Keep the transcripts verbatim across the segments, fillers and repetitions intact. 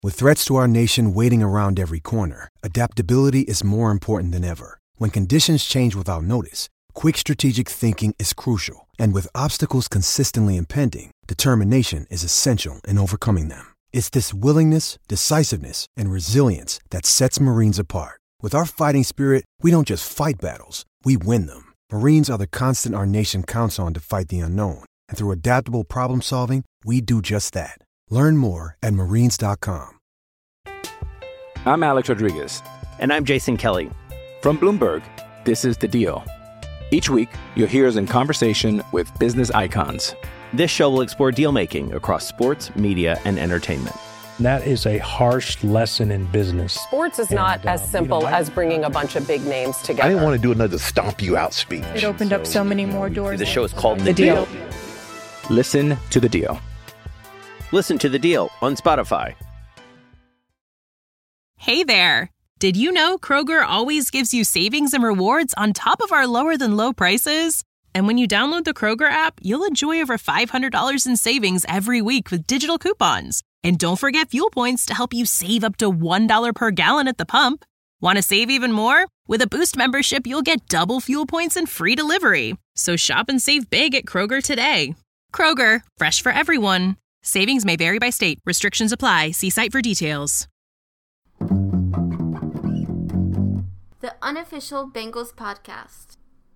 With threats to our nation waiting around every corner, adaptability is more important than ever. When conditions change without notice, quick strategic thinking is crucial. And with obstacles consistently impending, determination is essential in overcoming them. It's this willingness, decisiveness, and resilience that sets Marines apart. With our fighting spirit, we don't just fight battles, we win them. Marines are the constant our nation counts on to fight the unknown. And through adaptable problem solving, we do just that. Learn more at marines dot com. I'm Alex Rodriguez. And I'm Jason Kelly. From Bloomberg, this is The Deal. Each week, you'll hear us in conversation with business icons. This show will explore deal-making across sports, media, and entertainment. That is a harsh lesson in business. Sports is not and, as um, simple you know, as bringing a bunch of big names together. I didn't want to do another stomp you out speech. It opened so, up so many more doors. The show is called The, the deal. deal. Listen to The Deal. Listen to The Deal on Spotify. Hey there. Did you know Kroger always gives you savings and rewards on top of our lower than low prices? And when you download the Kroger app, you'll enjoy over five hundred dollars in savings every week with digital coupons. And don't forget fuel points to help you save up to one dollar per gallon at the pump. Want to save even more? With a Boost membership, you'll get double fuel points and free delivery. So shop and save big at Kroger today. Kroger, fresh for everyone. Savings may vary by state. Restrictions apply. See site for details. The Unofficial Bengals Podcast.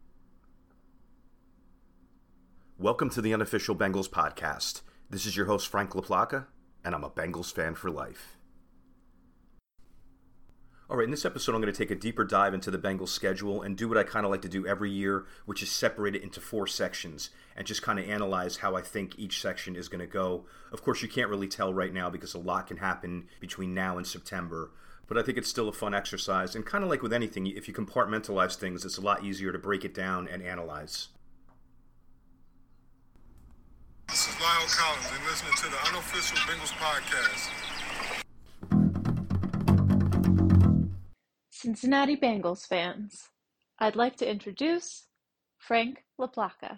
Welcome to the Unofficial Bengals Podcast. This is your host, Frank LaPlaca, and I'm a Bengals fan for life. All right, in this episode, I'm going to take a deeper dive into the Bengals schedule and do what I kind of like to do every year, which is separate it into four sections and just kind of analyze how I think each section is going to go. Of course, you can't really tell right now because a lot can happen between now and September, but I think it's still a fun exercise. And kind of like with anything, if you compartmentalize things, it's a lot easier to break it down and analyze. This is Lyle Collins, and listening to the Unofficial Bengals Podcast. Cincinnati Bengals fans, I'd like to introduce Frank LaPlaca.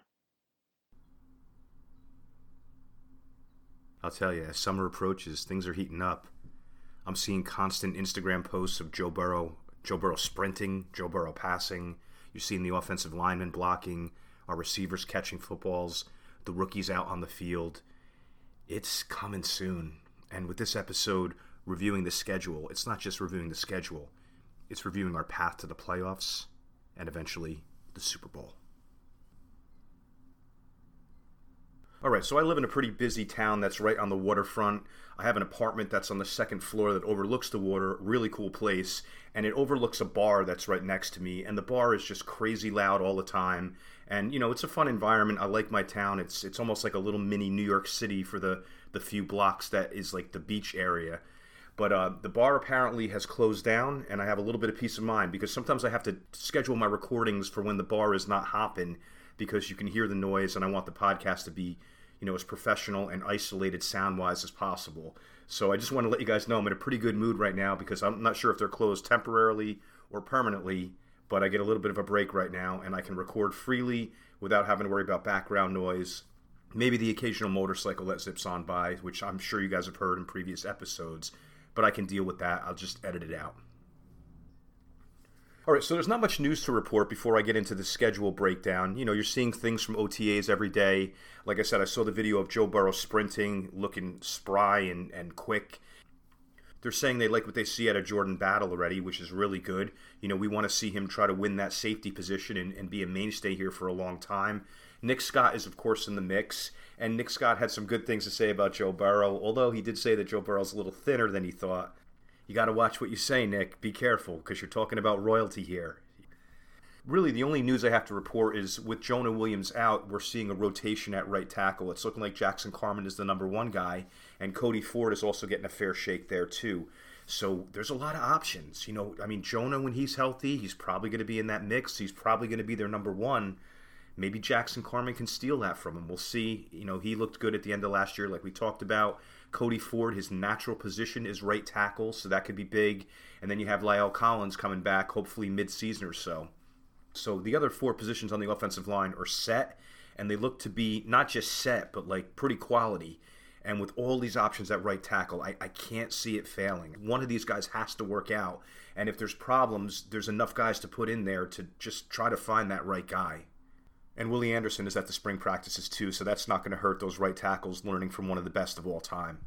I'll tell you, as summer approaches, things are heating up. I'm seeing constant Instagram posts of Joe Burrow, Joe Burrow sprinting, Joe Burrow passing. You're seeing the offensive linemen blocking, our receivers catching footballs, the rookies out on the field. It's coming soon. And with this episode, reviewing the schedule, it's not just reviewing the schedule. It's reviewing our path to the playoffs and eventually the Super Bowl. All right, so I live in a pretty busy town that's right on the waterfront. I have an apartment that's on the second floor that overlooks the water, really cool place, and it overlooks a bar that's right next to me, and the bar is just crazy loud all the time. And, you know, it's a fun environment. I like my town. It's it's almost like a little mini New York City for the, the few blocks that is like the beach area. But uh, the bar apparently has closed down, and I have a little bit of peace of mind because sometimes I have to schedule my recordings for when the bar is not hopping because you can hear the noise, and I want the podcast to be, you know, as professional and isolated sound-wise as possible. So I just want to let you guys know I'm in a pretty good mood right now because I'm not sure if they're closed temporarily or permanently, but I get a little bit of a break right now, and I can record freely without having to worry about background noise. Maybe the occasional motorcycle that zips on by, which I'm sure you guys have heard in previous episodes, but I can deal with that. I'll just edit it out. All right, so there's not much news to report before I get into the schedule breakdown. You know, you're seeing things from O T As every day. Like I said, I saw the video of Joe Burrow sprinting, looking spry and, and quick. They're saying they like what they see out of Jordan Battle already, which is really good. You know, we want to see him try to win that safety position and, and be a mainstay here for a long time. Nick Scott is, of course, in the mix, and Nick Scott had some good things to say about Joe Burrow, although he did say that Joe Burrow's a little thinner than he thought. You got to watch what you say, Nick. Be careful, because you're talking about royalty here. Really, the only news I have to report is with Jonah Williams out, we're seeing a rotation at right tackle. It's looking like Jackson Carman is the number one guy, and Cody Ford is also getting a fair shake there, too. So there's a lot of options. You know, I mean, Jonah, when he's healthy, he's probably going to be in that mix. He's probably going to be their number one. Maybe Jackson Carman can steal that from him. We'll see. You know, he looked good at the end of last year, like we talked about. Cody Ford, his natural position is right tackle, so that could be big. And then you have La'el Collins coming back, hopefully mid-season or so. So the other four positions on the offensive line are set, and they look to be not just set, but like pretty quality. And with all these options at right tackle, I, I can't see it failing. One of these guys has to work out. And if there's problems, there's enough guys to put in there to just try to find that right guy. And Willie Anderson is at the spring practices too, so that's not going to hurt those right tackles learning from one of the best of all time.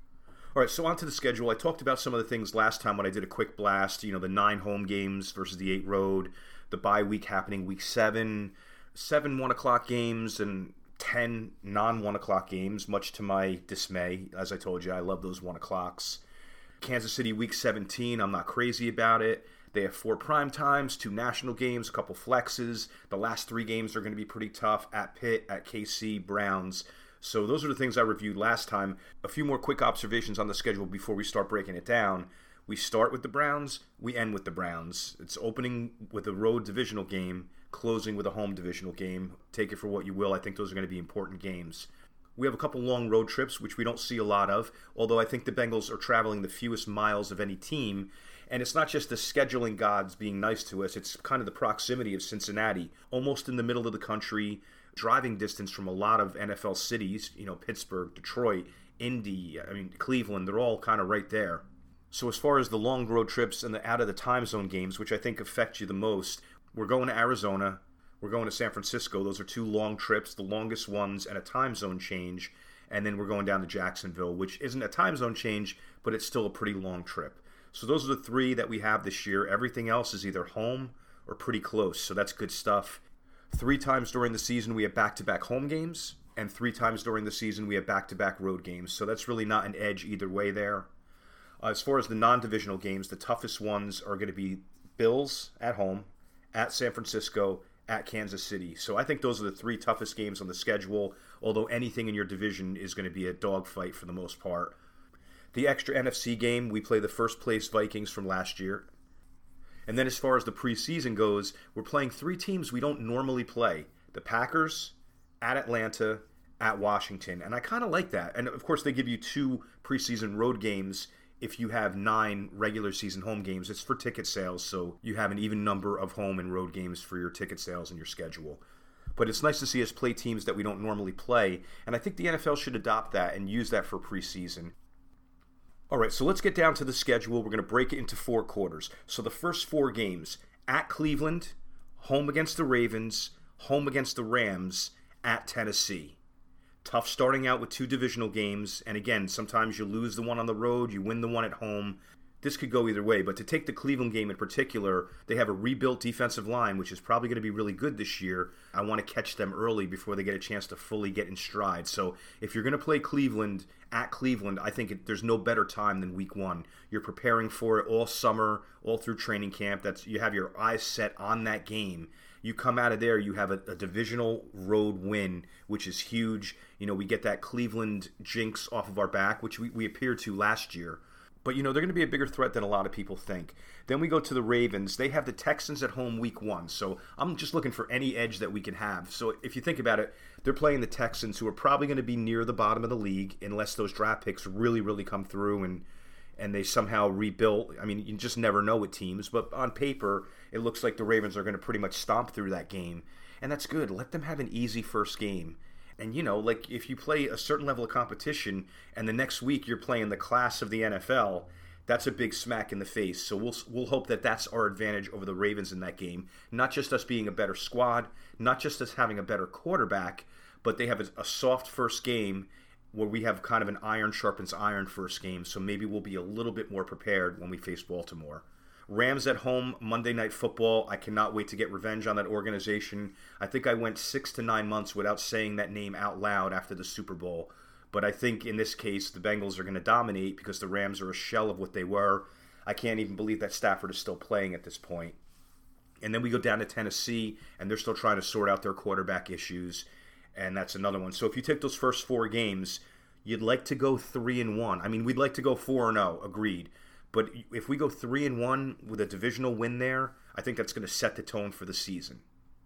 All right, so on to the schedule. I talked about some of the things last time when I did a quick blast, you know, the nine home games versus the eight road, the bye week happening week seven, seven one o'clock games, and ten non-one o'clock games, much to my dismay. As I told you, I love those one o'clocks. Kansas City week seventeen, I'm not crazy about it. They have four prime times, two national games, a couple flexes. The last three games are going to be pretty tough at Pitt, at K C, Browns. So those are the things I reviewed last time. A few more quick observations on the schedule before we start breaking it down. We start with the Browns, we end with the Browns. It's opening with a road divisional game, closing with a home divisional game. Take it for what you will. I think those are going to be important games. We have a couple long road trips, which we don't see a lot of, although I think the Bengals are traveling the fewest miles of any team. And it's not just the scheduling gods being nice to us, it's kind of the proximity of Cincinnati, almost in the middle of the country, driving distance from a lot of N F L cities, you know, Pittsburgh, Detroit, Indy, I mean, Cleveland, they're all kind of right there. So as far as the long road trips and the out of the time zone games, which I think affect you the most, we're going to Arizona, we're going to San Francisco. Those are two long trips, the longest ones, and a time zone change. And then we're going down to Jacksonville, which isn't a time zone change, but it's still a pretty long trip. So those are the three that we have this year. Everything else is either home or pretty close, so that's good stuff. Three times during the season we have back-to-back home games, and three times during the season we have back-to-back road games. So that's really not an edge either way there. Uh, as far as the non-divisional games, the toughest ones are going to be Bills at home, at San Francisco, at Kansas City. So I think those are the three toughest games on the schedule, although anything in your division is going to be a dogfight for the most part. The extra N F C game, we play the first-place Vikings from last year. And then as far as the preseason goes, we're playing three teams we don't normally play. The Packers, at Atlanta, at Washington. And I kind of like that. And of course, they give you two preseason road games if you have nine regular season home games. It's for ticket sales, so you have an even number of home and road games for your ticket sales and your schedule. But it's nice to see us play teams that we don't normally play. And I think the N F L should adopt that and use that for preseason. All right, so let's get down to the schedule. We're going to break it into four quarters. So the first four games, at Cleveland, home against the Ravens, home against the Rams, at Tennessee. Tough starting out with two divisional games. And again, sometimes you lose the one on the road, you win the one at home. This could go either way, but to take the Cleveland game in particular, they have a rebuilt defensive line, which is probably going to be really good this year. I want to catch them early before they get a chance to fully get in stride. So if you're going to play Cleveland at Cleveland, I think it, there's no better time than week one. You're preparing for it all summer, all through training camp. That's you have your eyes set on that game. You come out of there, you have a, a divisional road win, which is huge. You know, we get that Cleveland jinx off of our back, which we, we appeared to last year. But, you know, they're going to be a bigger threat than a lot of people think. Then we go to the Ravens. They have the Texans at home week one. So I'm just looking for any edge that we can have. So if you think about it, they're playing the Texans, who are probably going to be near the bottom of the league unless those draft picks really, really come through and and they somehow rebuilt. I mean, you just never know with teams. But on paper, it looks like the Ravens are going to pretty much stomp through that game. And that's good. Let them have an easy first game. And, you know, like if you play a certain level of competition and the next week you're playing the class of the N F L, that's a big smack in the face. So we'll we'll hope that that's our advantage over the Ravens in that game. Not just us being a better squad, not just us having a better quarterback, but they have a, a soft first game where we have kind of an iron sharpens iron first game. So maybe we'll be a little bit more prepared when we face Baltimore. Rams at home, Monday Night Football. I cannot wait to get revenge on that organization. I think I went six to nine months without saying that name out loud after the Super Bowl. But I think in this case, the Bengals are going to dominate because the Rams are a shell of what they were. I can't even believe that Stafford is still playing at this point. And then we go down to Tennessee, and they're still trying to sort out their quarterback issues. And that's another one. So if you take those first four games, you'd like to go three and one. I mean, we'd like to go four and zero. Agreed. But if we go three and one with a divisional win there, I think that's going to set the tone for the season.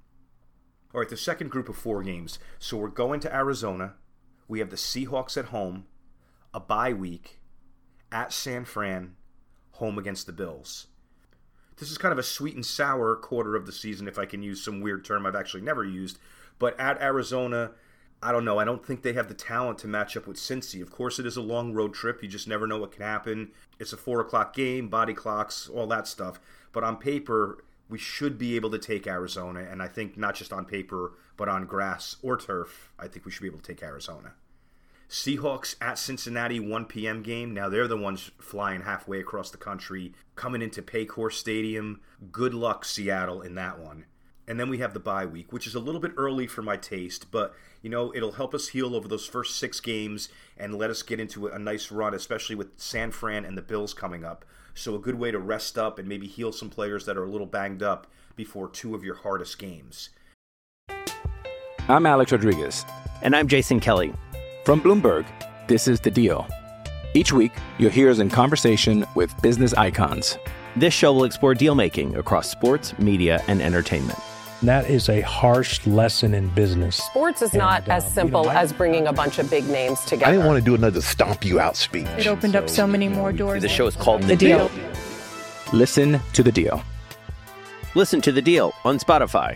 All right, the second group of four games. So we're going to Arizona. We have the Seahawks at home, a bye week, at San Fran, home against the Bills. This is kind of a sweet and sour quarter of the season, if I can use some weird term I've actually never used. But at Arizona, I don't know. I don't think they have the talent to match up with Cincy. Of course, it is a long road trip. You just never know what can happen. It's a four o'clock game, body clocks, all that stuff. But on paper, we should be able to take Arizona. And I think not just on paper, but on grass or turf, I think we should be able to take Arizona. Seahawks at Cincinnati, one p.m. game. Now, they're the ones flying halfway across the country, coming into Paycor Stadium. Good luck, Seattle, in that one. And then we have the bye week, which is a little bit early for my taste, but, you know, it'll help us heal over those first six games and let us get into a nice run, especially with San Fran and the Bills coming up. So a good way to rest up and maybe heal some players that are a little banged up before two of your hardest games. I'm Alex Rodriguez. And I'm Jason Kelly. From Bloomberg, this is The Deal. Each week, you'll hear us in conversation with business icons. This show will explore deal-making across sports, media, and entertainment. That is a harsh lesson in business. Sports is And, not as um, simple you know, I- as bringing a bunch of big names together. I didn't want to do another stomp you out speech. It opened up so many more doors. The show is called The, The deal. Deal. Listen to The Deal. Listen to The Deal on Spotify.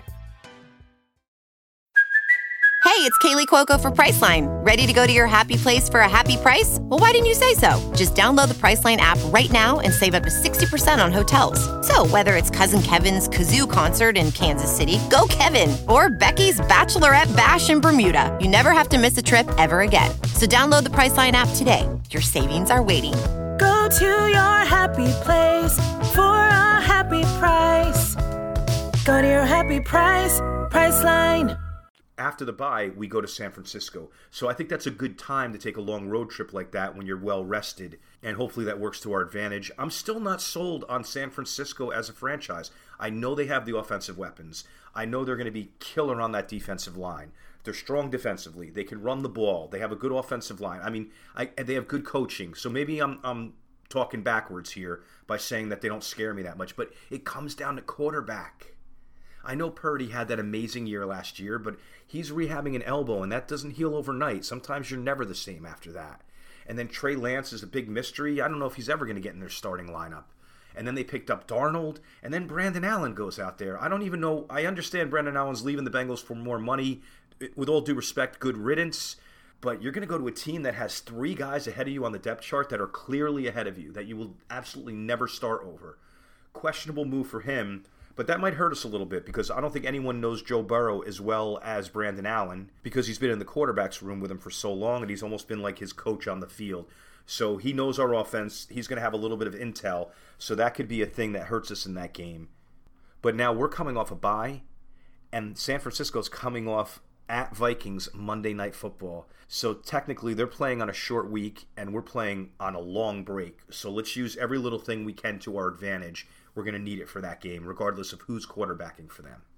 Hey, it's Kaylee Cuoco for Priceline. Ready to go to your happy place for a happy price? Well, why didn't you say so? Just download the Priceline app right now and save up to sixty percent on hotels. So whether it's Cousin Kevin's Kazoo Concert in Kansas City, go Kevin, or Becky's Bachelorette Bash in Bermuda, you never have to miss a trip ever again. So download the Priceline app today. Your savings are waiting. Go to your happy place for a happy price. Go to your happy price, Priceline. After the bye, we go to San Francisco. So I think that's a good time to take a long road trip like that when you're well rested, and hopefully that works to our advantage. I'm still not sold on San Francisco as a franchise. I know they have the offensive weapons. I know they're going to be killer on that defensive line. They're strong defensively. They can run the ball. They have a good offensive line. I mean, I, and they have good coaching. So maybe I'm, I'm talking backwards here by saying that they don't scare me that much, but it comes down to quarterback. I know Purdy had that amazing year last year, but he's rehabbing an elbow, and that doesn't heal overnight. Sometimes you're never the same after that. And then Trey Lance is a big mystery. I don't know if he's ever going to get in their starting lineup. And then they picked up Darnold, and then Brandon Allen goes out there. I don't even know. I understand Brandon Allen's leaving the Bengals for more money. With all due respect, good riddance. But you're going to go to a team that has three guys ahead of you on the depth chart that are clearly ahead of you, that you will absolutely never start over. Questionable move for him. But that might hurt us a little bit because I don't think anyone knows Joe Burrow as well as Brandon Allen because he's been in the quarterback's room with him for so long and he's almost been like his coach on the field. So he knows our offense. He's going to have a little bit of intel. So that could be a thing that hurts us in that game. But now we're coming off a bye and San Francisco's coming off at Vikings Monday Night Football. So technically they're playing on a short week and we're playing on a long break. So let's use every little thing we can to our advantage. We're going to need it for that game, regardless of who's quarterbacking for them.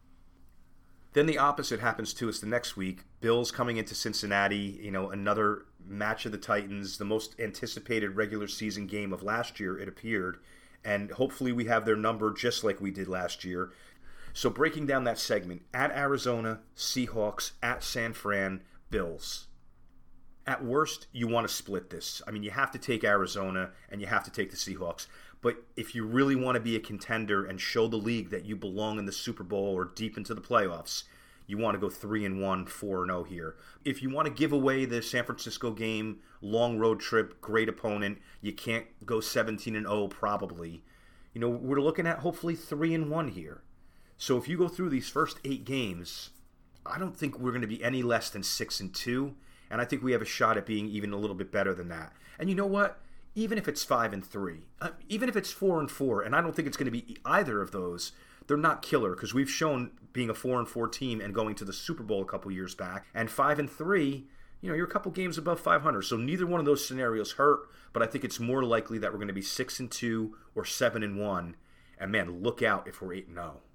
Then the opposite happens to us the next week. Bills coming into Cincinnati, you know, another match of the Titans, the most anticipated regular season game of last year, it appeared. And hopefully we have their number just like we did last year. So breaking down that segment, at Arizona, Seahawks, at San Fran, Bills. At worst, you want to split this. I mean, you have to take Arizona and you have to take the Seahawks. But if you really want to be a contender and show the league that you belong in the Super Bowl or deep into the playoffs, you want to go three and one, four and oh here. If you want to give away the San Francisco game, long road trip, great opponent, you can't go seventeen and oh probably. You know, we're looking at hopefully three and one here. So if you go through these first eight games, I don't think we're going to be any less than six and two, and I think we have a shot at being even a little bit better than that. And you know what? Even if it's five and three, uh, even if it's four and four, and I don't think it's going to be either of those, they're not killer because we've shown being a four and four team and going to the Super Bowl a couple years back. And five and three, you know, you're a couple games above five hundred. So neither one of those scenarios hurt, but I think it's more likely that we're going to be six and two or seven and one. And man, look out if we're eight and oh.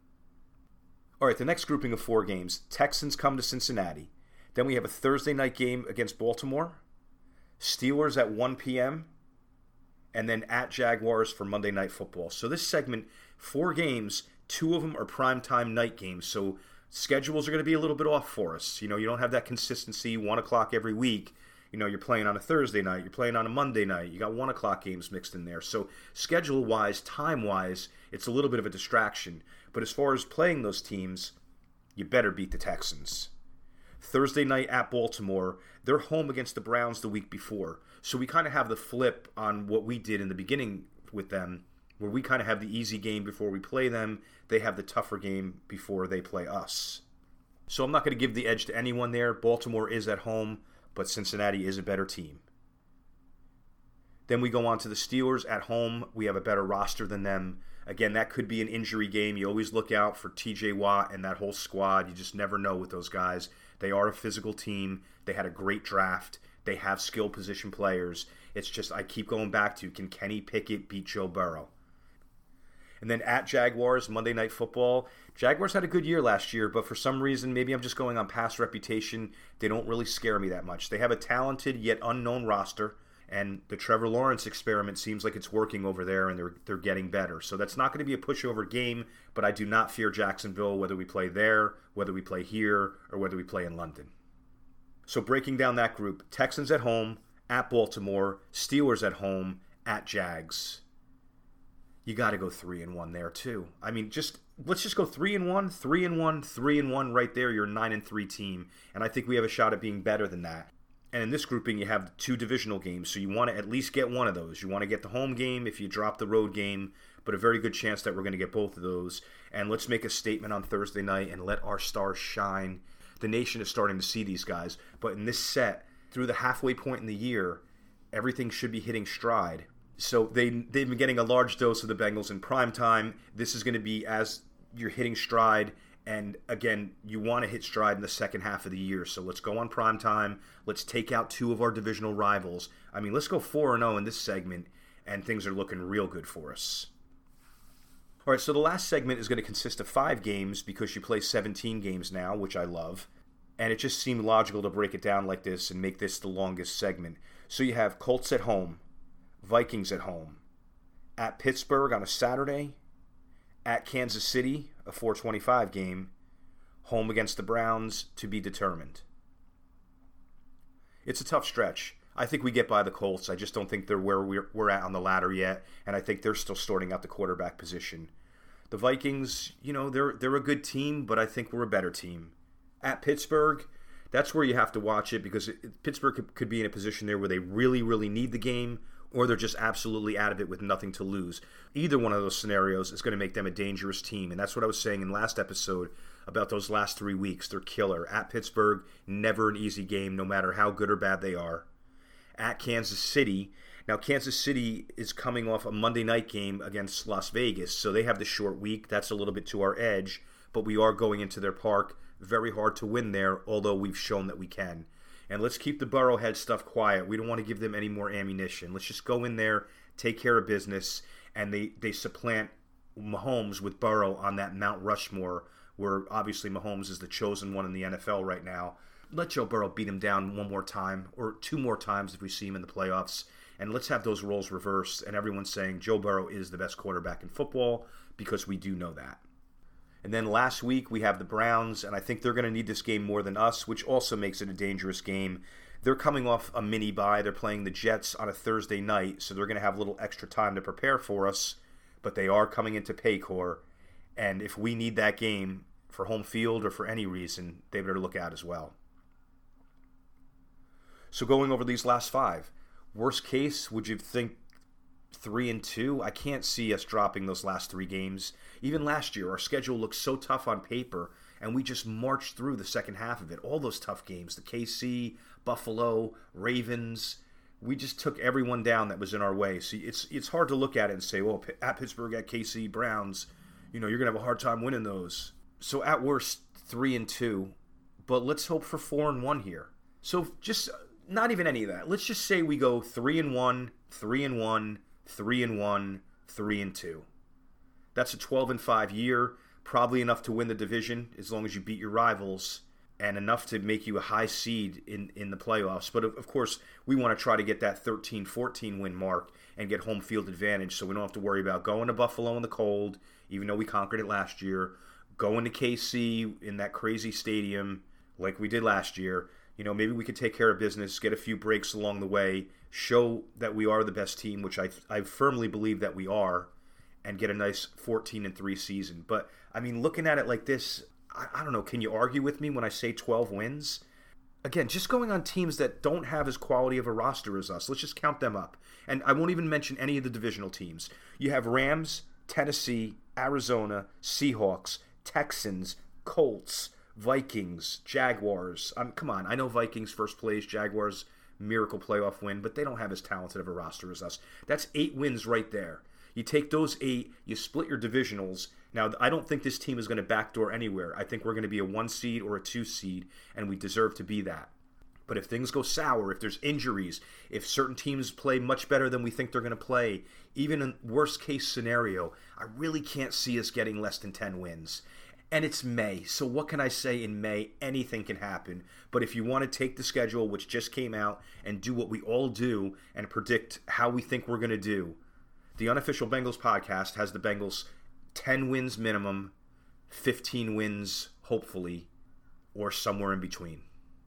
All right, the next grouping of four games: Texans come to Cincinnati. Then we have a Thursday night game against Baltimore. Steelers at one p.m. and then at Jaguars for Monday Night Football. So this segment, four games, two of them are primetime night games. So schedules are going to be a little bit off for us. You know, you don't have that consistency, one o'clock every week. You know, you're playing on a Thursday night, you're playing on a Monday night, you got one o'clock games mixed in there. So schedule-wise, time-wise, it's a little bit of a distraction. But as far as playing those teams, you better beat the Texans. Thursday night at Baltimore, they're home against the Browns the week before. So we kind of have the flip on what we did in the beginning with them, where we kind of have the easy game before we play them. They have the tougher game before they play us. So I'm not going to give the edge to anyone there. Baltimore is at home, but Cincinnati is a better team. Then we go on to the Steelers at home. We have a better roster than them. Again, that could be an injury game. You always look out for T J Watt and that whole squad. You just never know with those guys. They are a physical team. They had a great draft. They have skill position players. It's just, I keep going back to, can Kenny Pickett beat Joe Burrow? And then at Jaguars, Monday Night Football. Jaguars had a good year last year, but for some reason, maybe I'm just going on past reputation, they don't really scare me that much. They have a talented yet unknown roster, and the Trevor Lawrence experiment seems like it's working over there, and they're they're getting better. So that's not going to be a pushover game, but I do not fear Jacksonville, whether we play there, whether we play here, or whether we play in London. So breaking down that group, Texans at home, at Baltimore, Steelers at home, at Jags. You got to go three and one there too. I mean, just let's just go three and one, three and one, three and one right there. You're a nine and three team, and I think we have a shot at being better than that. And in this grouping, you have two divisional games, so you want to at least get one of those. You want to get the home game if you drop the road game, but a very good chance that we're going to get both of those. And let's make a statement on Thursday night and let our stars shine. The nation is starting to see these guys, but in this set, through the halfway point in the year, everything should be hitting stride. So they, they've been getting a large dose of the Bengals in prime time. This is going to be as you're hitting stride. And again, you want to hit stride in the second half of the year. So let's go on prime time. Let's take out two of our divisional rivals. I mean, let's go four and oh in this segment, and things are looking real good for us. All right, so the last segment is going to consist of five games because you play seventeen games now, which I love. And it just seemed logical to break it down like this and make this the longest segment. So you have Colts at home, Vikings at home, at Pittsburgh on a Saturday, at Kansas City, a four twenty-five game, home against the Browns to be determined. It's a tough stretch. I think we get by the Colts. I just don't think they're where we're, we're at on the ladder yet, and I think they're still sorting out the quarterback position. The Vikings, you know, they're they're a good team, but I think we're a better team. At Pittsburgh, that's where you have to watch it because it, Pittsburgh could, could be in a position there where they really, really need the game, or they're just absolutely out of it with nothing to lose. Either one of those scenarios is going to make them a dangerous team, and that's what I was saying in last episode about those last three weeks. They're killer. At Pittsburgh, never an easy game, no matter how good or bad they are. At Kansas City, now Kansas City is coming off a Monday night game against Las Vegas, so they have the short week. That's a little bit to our edge, but we are going into their park. Very hard to win there, although we've shown that we can. And let's keep the Burrowhead stuff quiet. We don't want to give them any more ammunition. Let's just go in there, take care of business, and they, they supplant Mahomes with Burrow on that Mount Rushmore, where obviously Mahomes is the chosen one in the N F L right now. Let Joe Burrow beat him down one more time, or two more times if we see him in the playoffs, and let's have those roles reversed, and everyone's saying Joe Burrow is the best quarterback in football, because we do know that. And then last week we have the Browns, and I think they're going to need this game more than us, which also makes it a dangerous game. They're coming off a mini bye. They're playing the Jets on a Thursday night, so they're going to have a little extra time to prepare for us, but they are coming into Paycor, and if we need that game for home field or for any reason, they better look out as well. So going over these last five, worst case, would you think three and two? I can't see us dropping those last three games. Even last year, our schedule looked so tough on paper, and we just marched through the second half of it. All those tough games, the K C, Buffalo, Ravens, we just took everyone down that was in our way. See, it's it's hard to look at it and say, well, at Pittsburgh, at K C, Browns, you know, you're going to have a hard time winning those. So at worst, three and two, but let's hope for four and one here. So just not even any of that. Let's just say we go three and one, three and one, three and one, three and two. That's a twelve and five year, probably enough to win the division as long as you beat your rivals, and enough to make you a high seed in, in the playoffs. But of, of course, we want to try to get that thirteen fourteen win mark and get home field advantage, so we don't have to worry about going to Buffalo in the cold, even though we conquered it last year, going to K C in that crazy stadium like we did last year. You know, maybe we could take care of business, get a few breaks along the way, show that we are the best team, which I I firmly believe that we are, and get a nice fourteen and three season. But, I mean, looking at it like this, I, I don't know, can you argue with me when I say twelve wins? again, just going on teams that don't have as quality of a roster as us. Let's just count them up. And I won't even mention any of the divisional teams. You have Rams, Tennessee, Arizona, Seahawks, Texans, Colts, Vikings, Jaguars. Um, come on, I know Vikings first place, Jaguars miracle playoff win, but they don't have as talented of a roster as us. That's eight wins right there. You take those eight, you split your divisionals. Now, I don't think this team is going to backdoor anywhere. I think we're going to be a one seed or a two seed, and we deserve to be that. But if things go sour, if there's injuries, if certain teams play much better than we think they're going to play, even in worst case scenario, I really can't see us getting less than ten wins. And it's May, so what can I say in May? Anything can happen. But if you want to take the schedule, which just came out, and do what we all do and predict how we think we're going to do, the Unofficial Bengals podcast has the Bengals ten wins minimum, fifteen wins hopefully, or somewhere in between.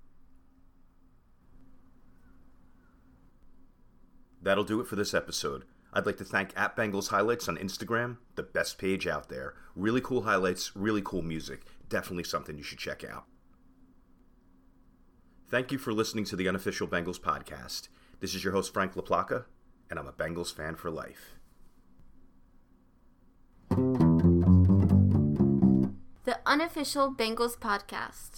That'll do it for this episode. I'd like to thank at Bengals Highlights on Instagram, the best page out there. Really cool highlights, really cool music. Definitely something you should check out. Thank you for listening to the Unofficial Bengals podcast. This is your host, Frank LaPlaca, and I'm a Bengals fan for life. The Unofficial Bengals podcast.